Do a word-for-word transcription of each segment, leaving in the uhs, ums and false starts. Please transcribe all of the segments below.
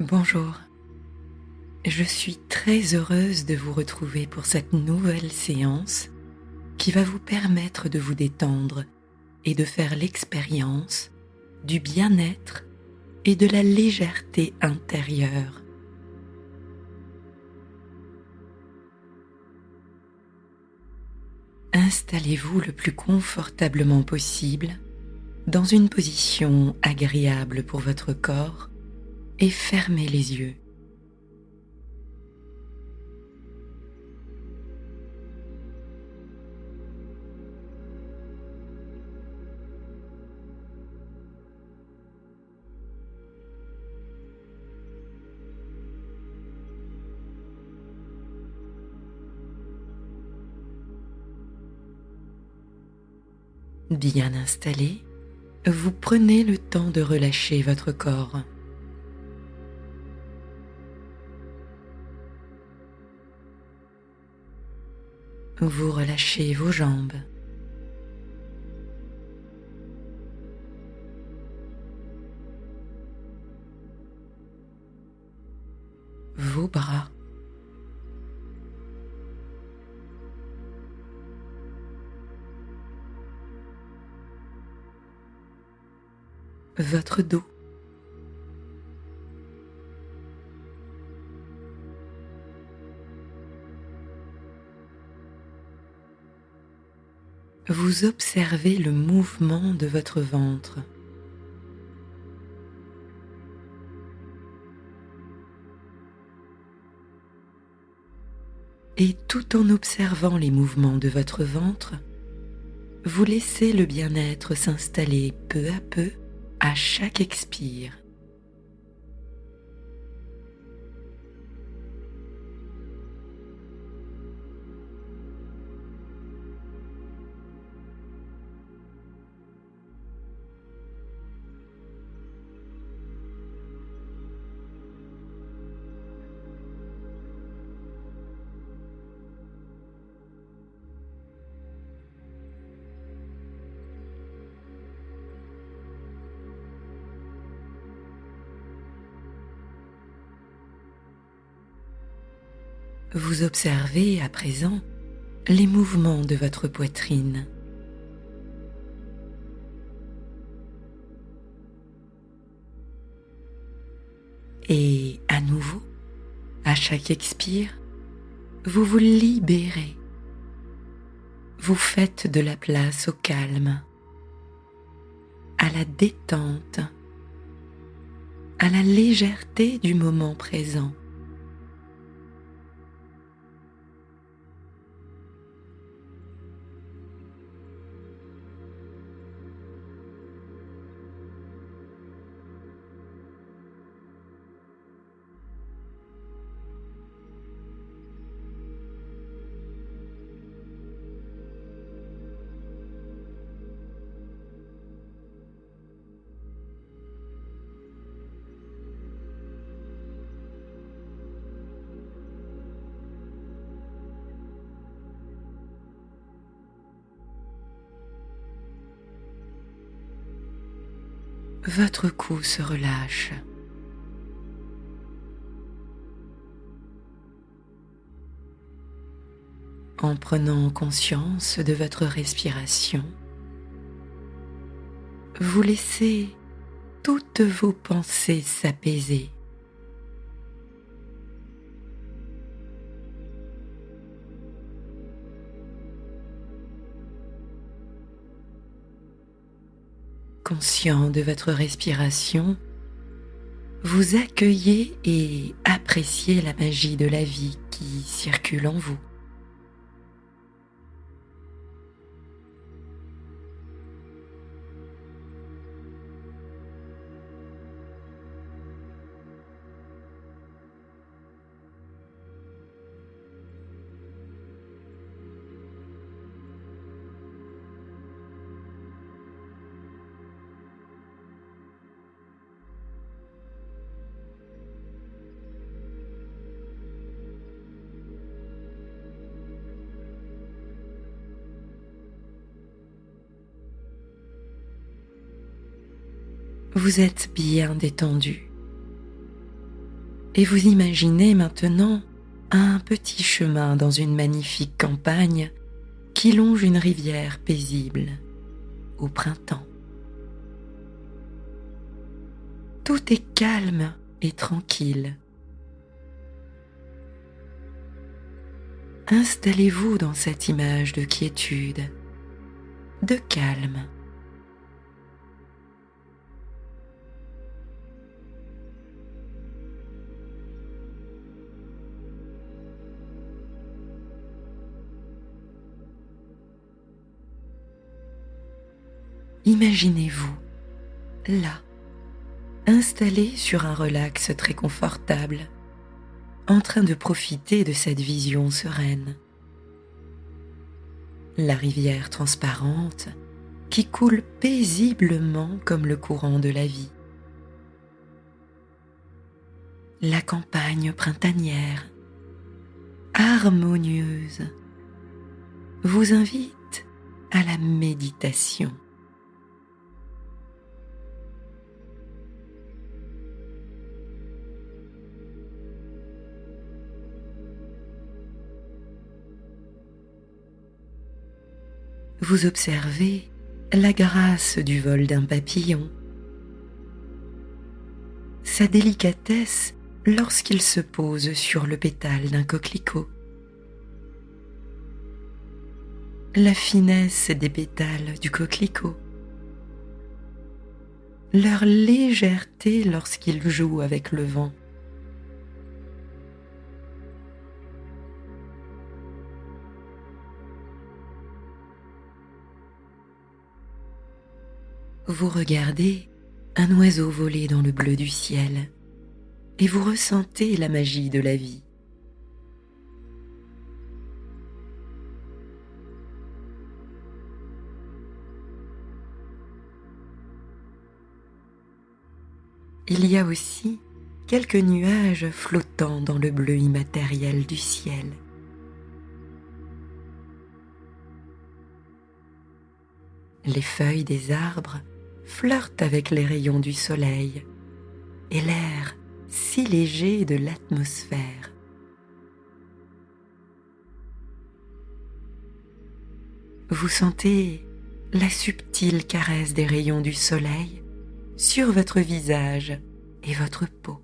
Bonjour, je suis très heureuse de vous retrouver pour cette nouvelle séance qui va vous permettre de vous détendre et de faire l'expérience du bien-être et de la légèreté intérieure. Installez-vous le plus confortablement possible dans une position agréable pour votre corps et fermez les yeux. Bien installé, vous prenez le temps de relâcher votre corps. Vous relâchez vos jambes, vos bras, votre dos, vous observez le mouvement de votre ventre. Et tout en observant les mouvements de votre ventre, vous laissez le bien-être s'installer peu à peu à chaque expire. Vous observez à présent les mouvements de votre poitrine. Et à nouveau, à chaque expire, vous vous libérez. Vous faites de la place au calme, à la détente, à la légèreté du moment présent. Votre cou se relâche. En prenant conscience de votre respiration, vous laissez toutes vos pensées s'apaiser. Conscient de votre respiration, vous accueillez et appréciez la magie de la vie qui circule en vous. Vous êtes bien détendu. Et vous imaginez maintenant un petit chemin dans une magnifique campagne qui longe une rivière paisible au printemps. Tout est calme et tranquille. Installez-vous dans cette image de quiétude, de calme. Imaginez-vous, là, installé sur un relax très confortable, en train de profiter de cette vision sereine. La rivière transparente qui coule paisiblement comme le courant de la vie. La campagne printanière, harmonieuse, vous invite à la méditation. Vous observez la grâce du vol d'un papillon, sa délicatesse lorsqu'il se pose sur le pétale d'un coquelicot, la finesse des pétales du coquelicot, leur légèreté lorsqu'ils jouent avec le vent. Vous regardez un oiseau voler dans le bleu du ciel et vous ressentez la magie de la vie. Il y a aussi quelques nuages flottant dans le bleu immatériel du ciel. Les feuilles des arbres flirtent avec les rayons du soleil et l'air si léger de l'atmosphère. Vous sentez la subtile caresse des rayons du soleil sur votre visage et votre peau.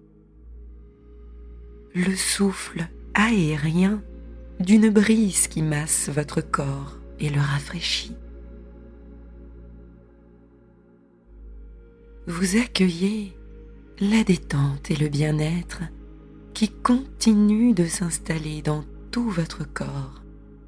Le souffle aérien d'une brise qui masse votre corps et le rafraîchit. Vous accueillez la détente et le bien-être qui continuent de s'installer dans tout votre corps.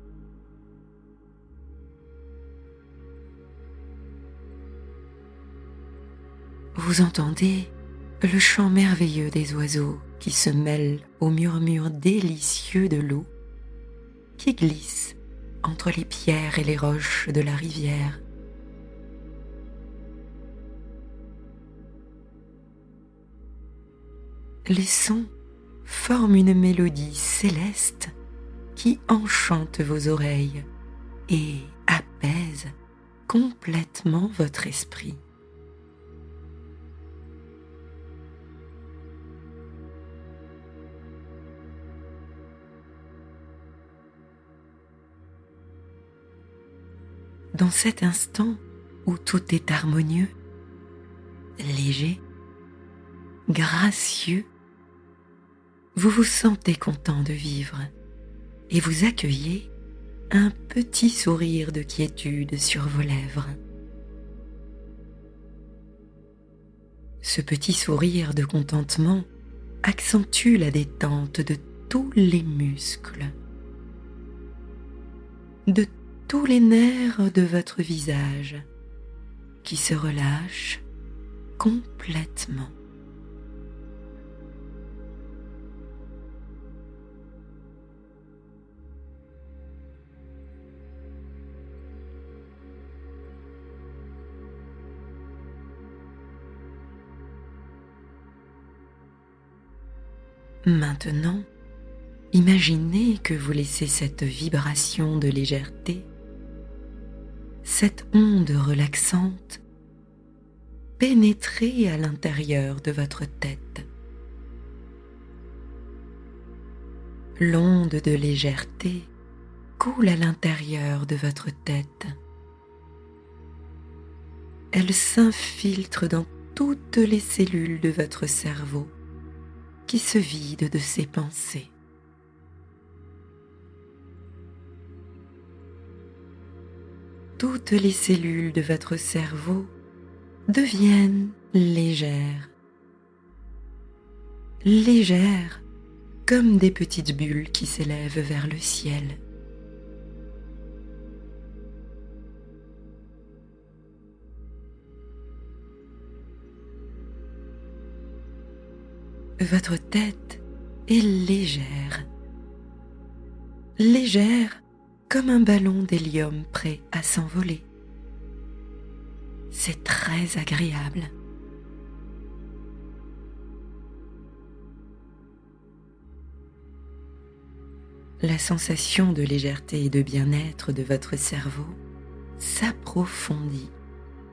Vous entendez le chant merveilleux des oiseaux qui se mêle au murmure délicieux de l'eau qui glisse entre les pierres et les roches de la rivière. Les sons forment une mélodie céleste qui enchante vos oreilles et apaise complètement votre esprit. Dans cet instant où tout est harmonieux, léger, gracieux, vous vous sentez content de vivre et vous accueillez un petit sourire de quiétude sur vos lèvres. Ce petit sourire de contentement accentue la détente de tous les muscles, de tous les nerfs de votre visage qui se relâchent complètement. Maintenant, imaginez que vous laissez cette vibration de légèreté, cette onde relaxante, pénétrer à l'intérieur de votre tête. L'onde de légèreté coule à l'intérieur de votre tête. Elle s'infiltre dans toutes les cellules de votre cerveau qui se vident de ses pensées. Toutes les cellules de votre cerveau deviennent légères. Légères comme des petites bulles qui s'élèvent vers le ciel. Votre tête est légère, légère comme un ballon d'hélium prêt à s'envoler. C'est très agréable. La sensation de légèreté et de bien-être de votre cerveau s'approfondit.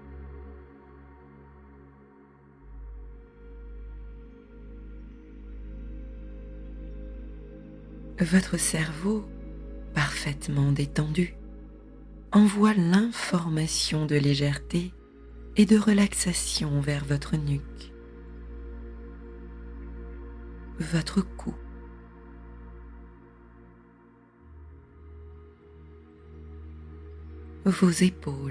Votre cerveau, parfaitement détendu, envoie l'information de légèreté et de relaxation vers votre nuque, votre cou, vos épaules,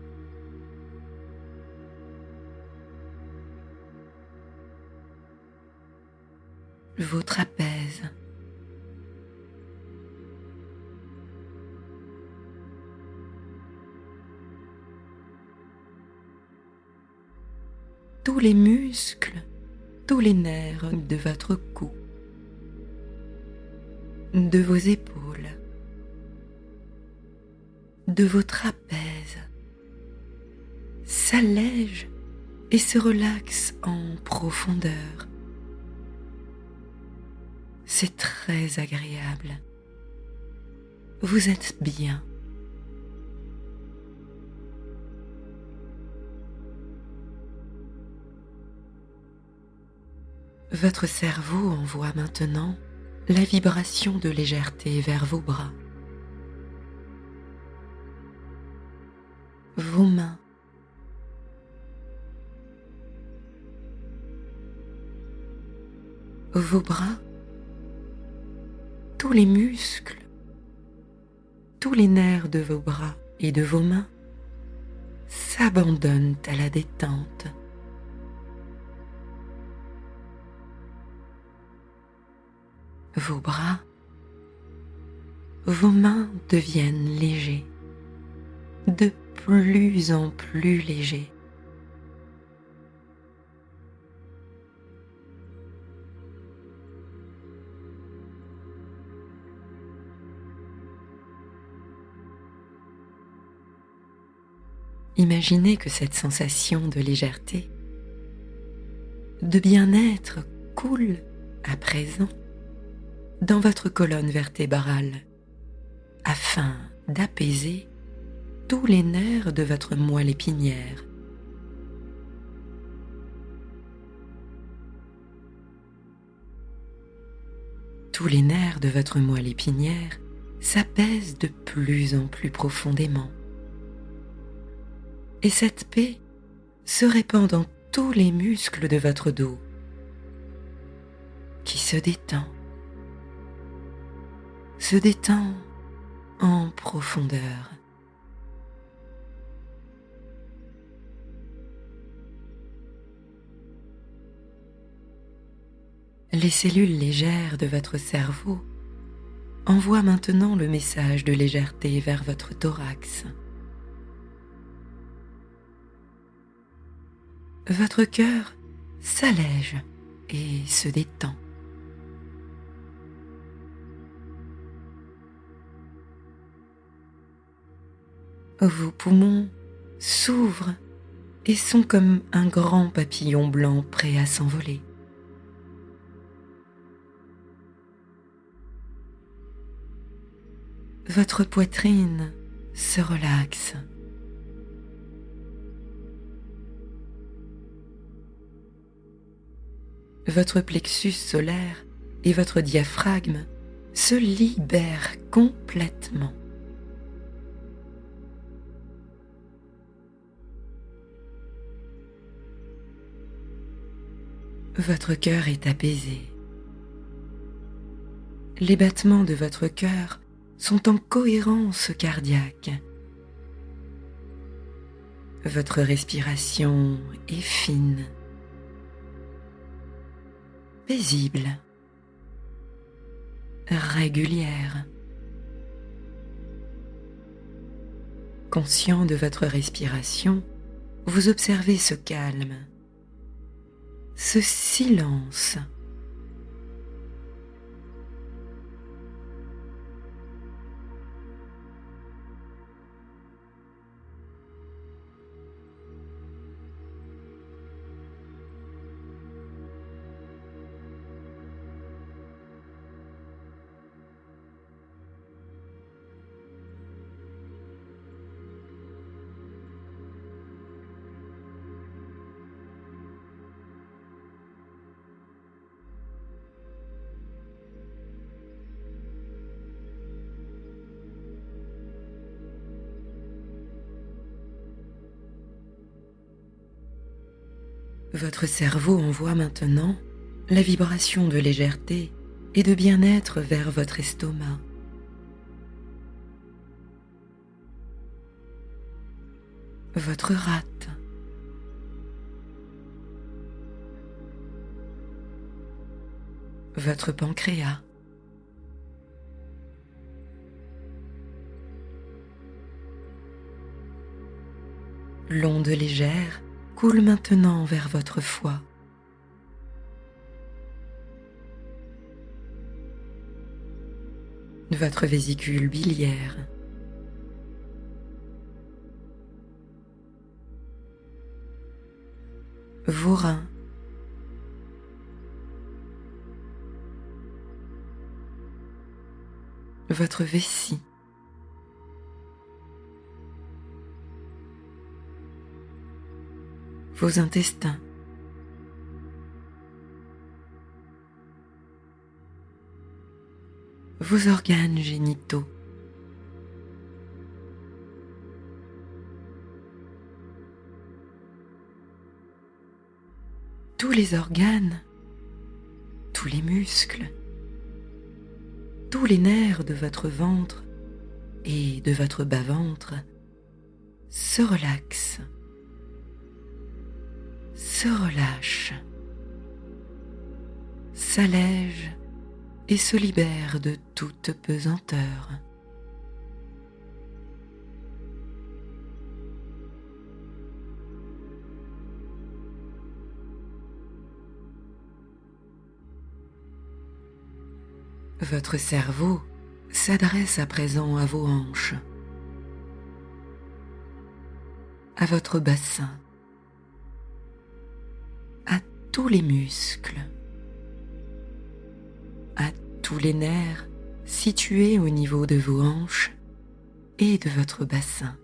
vos trapèzes, tous les muscles, tous les nerfs de votre cou, de vos épaules, de vos trapèzes s'allègent et se relaxent en profondeur. C'est très agréable. Vous êtes bien. Votre cerveau envoie maintenant la vibration de légèreté vers vos bras, vos mains, vos bras, tous les muscles, tous les nerfs de vos bras et de vos mains s'abandonnent à la détente. Vos bras, vos mains deviennent légers, de plus en plus légers. Imaginez que cette sensation de légèreté, de bien-être coule à présent dans votre colonne vertébrale afin d'apaiser tous les nerfs de votre moelle épinière. Tous les nerfs de votre moelle épinière s'apaisent de plus en plus profondément. Et cette paix se répand dans tous les muscles de votre dos qui se détend, se détend en profondeur. Les cellules légères de votre cerveau envoient maintenant le message de légèreté vers votre thorax. Votre cœur s'allège et se détend. Vos poumons s'ouvrent et sont comme un grand papillon blanc prêt à s'envoler. Votre poitrine se relaxe. Votre plexus solaire et votre diaphragme se libère complètement. Votre cœur est apaisé. Les battements de votre cœur sont en cohérence cardiaque. Votre respiration est fine, paisible, régulière. Conscient de votre respiration, vous observez ce calme, ce silence. Votre cerveau envoie maintenant la vibration de légèreté et de bien-être vers votre estomac. Votre rate. Votre pancréas. L'onde légère coule maintenant vers votre foie. Votre vésicule biliaire. Vos reins. Votre vessie. Vos intestins. Vos organes génitaux. Tous les organes, tous les muscles, tous les nerfs de votre ventre et de votre bas-ventre se relaxent, se relâchent, s'allègent et se libèrent de toute pesanteur. Votre cerveau s'adresse à présent à vos hanches, à votre bassin, à tous les muscles, à tous les nerfs situés au niveau de vos hanches et de votre bassin.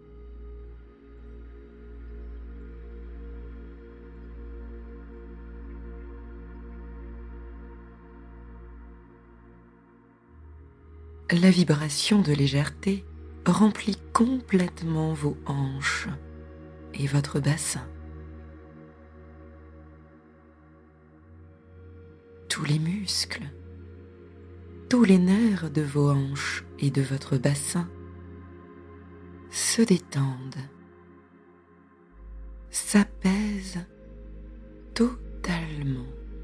La vibration de légèreté remplit complètement vos hanches et votre bassin. Tous les muscles, tous les nerfs de vos hanches et de votre bassin se détendent, s'apaisent totalement.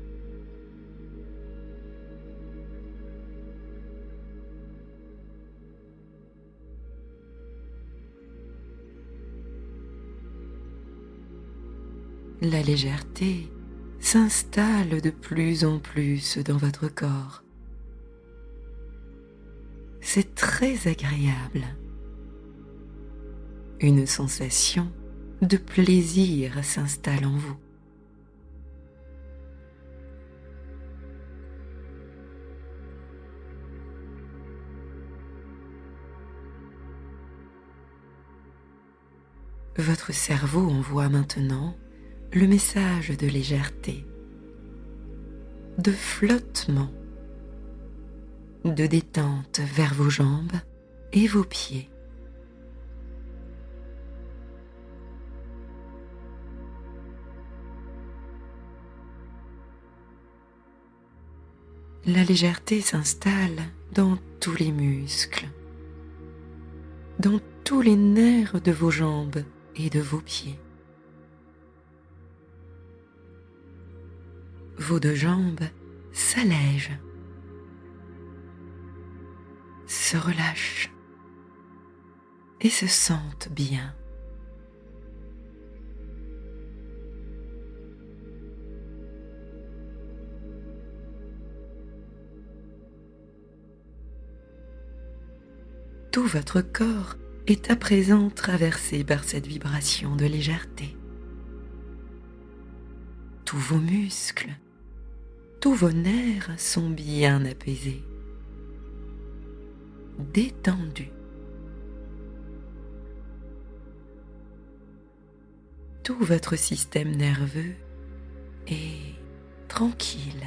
La légèreté s'installe de plus en plus dans votre corps. C'est très agréable. Une sensation de plaisir s'installe en vous. Votre cerveau envoie maintenant le message de légèreté, de flottement, de détente vers vos jambes et vos pieds. La légèreté s'installe dans tous les muscles, dans tous les nerfs de vos jambes et de vos pieds. Vos deux jambes s'allègent, se relâchent et se sentent bien. Tout votre corps est à présent traversé par cette vibration de légèreté. Tous vos muscles, tous vos nerfs sont bien apaisés, détendus. Tout votre système nerveux est tranquille.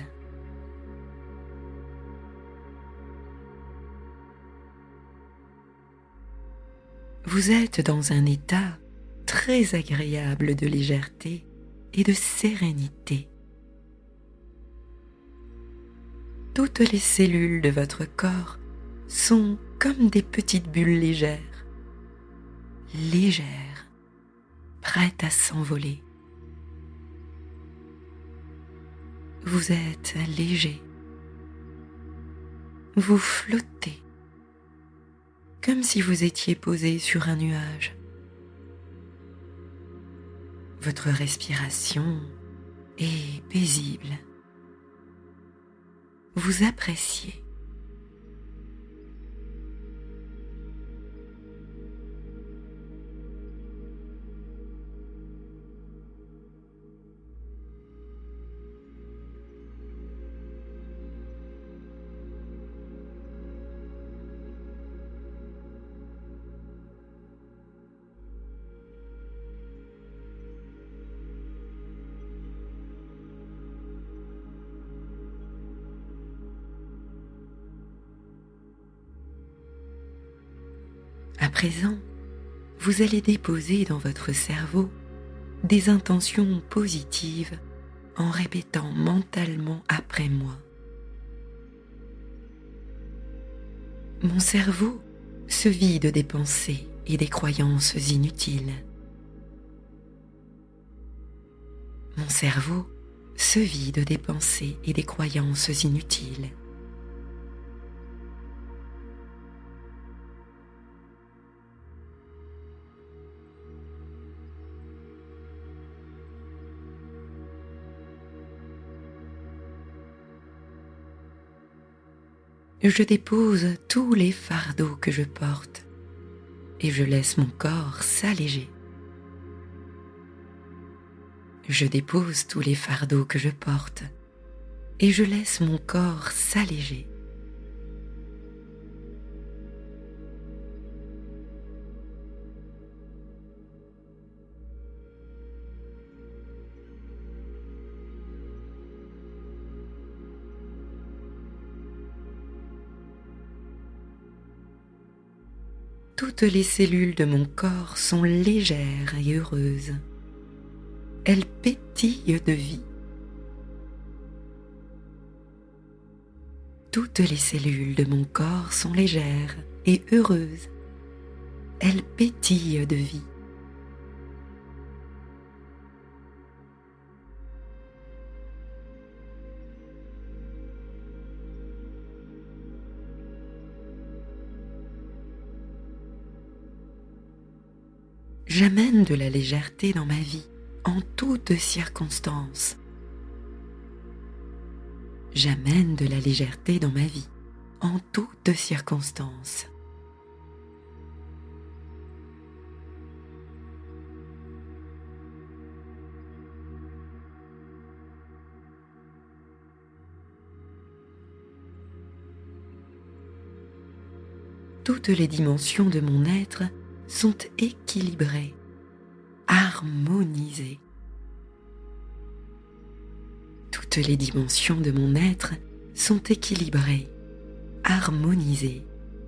Vous êtes dans un état très agréable de légèreté et de sérénité. Toutes les cellules de votre corps sont comme des petites bulles légères, légères, prêtes à s'envoler. Vous êtes léger, vous flottez, comme si vous étiez posé sur un nuage. Votre respiration est paisible. Vous appréciez. À présent, vous allez déposer dans votre cerveau des intentions positives en répétant mentalement après moi. Mon cerveau se vide des pensées et des croyances inutiles. Mon cerveau se vide des pensées et des croyances inutiles. Je dépose tous les fardeaux que je porte et je laisse mon corps s'alléger. Je dépose tous les fardeaux que je porte et je laisse mon corps s'alléger. Toutes les cellules de mon corps sont légères et heureuses. Elles pétillent de vie. Toutes les cellules de mon corps sont légères et heureuses. Elles pétillent de vie. J'amène de la légèreté dans ma vie en toutes circonstances. J'amène de la légèreté dans ma vie en toutes circonstances. Toutes les dimensions de mon être sont équilibrées, harmonisées. Toutes les dimensions de mon être sont équilibrées, harmonisé.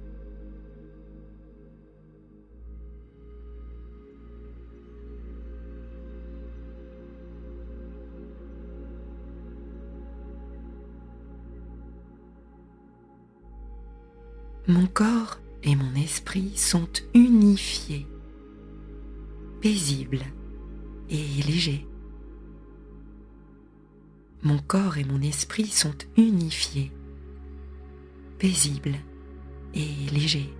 Mon corps et mon esprit sont unifiés, paisibles et légers. Mon corps et mon esprit sont unifiés, paisibles et légers.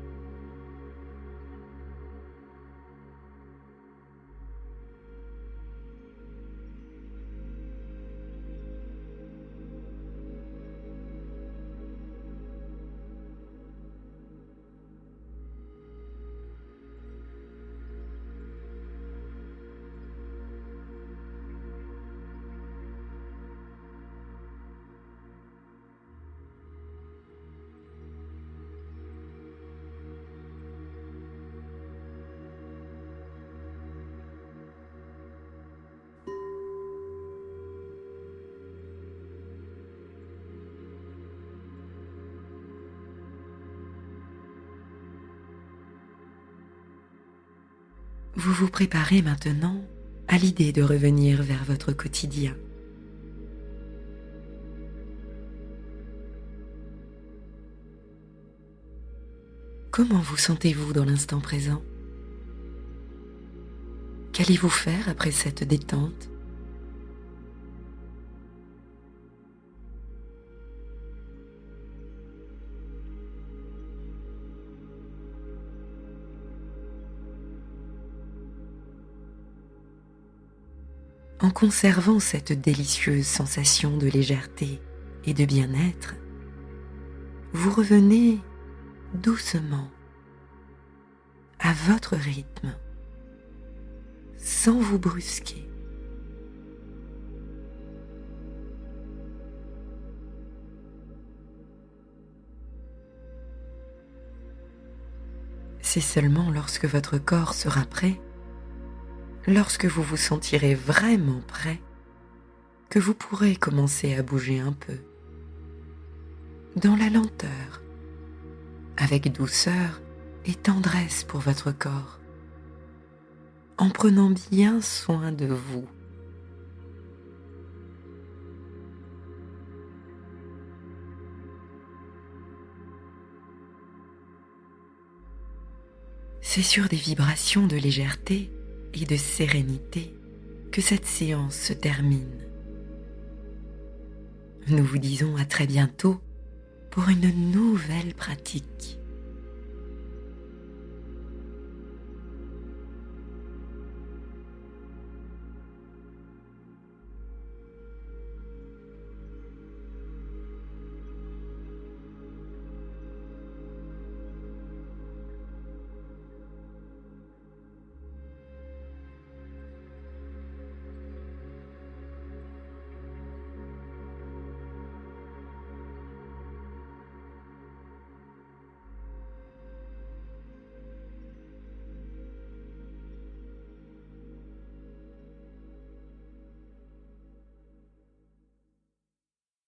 Vous vous préparez maintenant à l'idée de revenir vers votre quotidien. Comment vous sentez-vous dans l'instant présent? Qu'allez-vous faire après cette détente? En conservant cette délicieuse sensation de légèreté et de bien-être, vous revenez doucement, à votre rythme, sans vous brusquer. C'est seulement lorsque votre corps sera prêt, lorsque vous vous sentirez vraiment prêt, que vous pourrez commencer à bouger un peu, dans la lenteur, avec douceur et tendresse pour votre corps, en prenant bien soin de vous. C'est sur des vibrations de légèreté et de sérénité que cette séance se termine. Nous vous disons à très bientôt pour une nouvelle pratique.